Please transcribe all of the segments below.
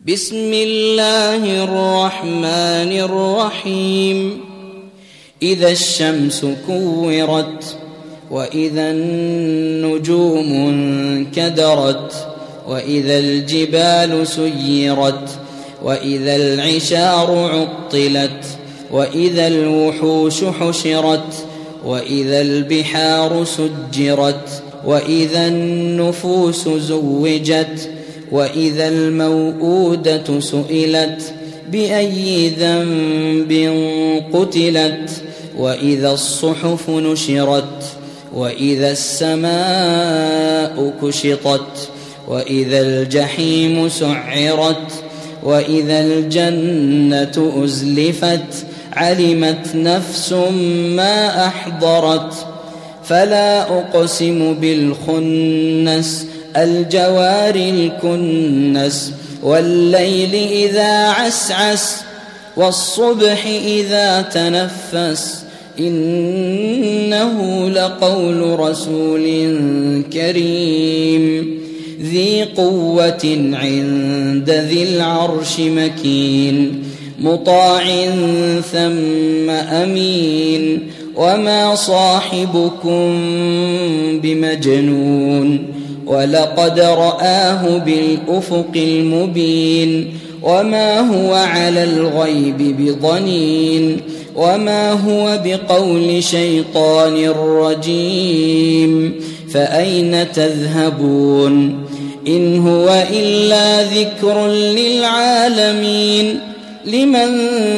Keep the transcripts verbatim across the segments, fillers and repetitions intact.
بسم الله الرحمن الرحيم إذا الشمس كورت وإذا النجوم انكدرت وإذا الجبال سيرت وإذا العشار عطلت وإذا الوحوش حشرت وإذا البحار سجرت وإذا النفوس زوجت وإذا الموءودة سئلت بأي ذنب قتلت وإذا الصحف نشرت وإذا السماء كشطت وإذا الجحيم سعرت وإذا الجنة أزلفت علمت نفس ما أحضرت فلا أقسم بالخنس الجوار الكنس والليل إذا عسعس والصبح إذا تنفس إنه لقول رسول كريم ذي قوة عند ذي العرش مكين مطاع ثم أمين وما صاحبكم بمجنون ولقد رآه بالأفق المبين وما هو على الغيب بضنين وما هو بقول شيطان رجيم فأين تذهبون إن هو إلا ذكر للعالمين لمن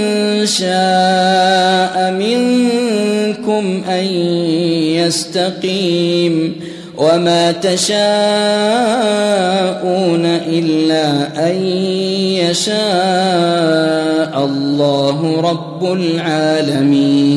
شاء منكم أن يستقيم وما تشاءون إلا أن يشاء الله رب العالمين.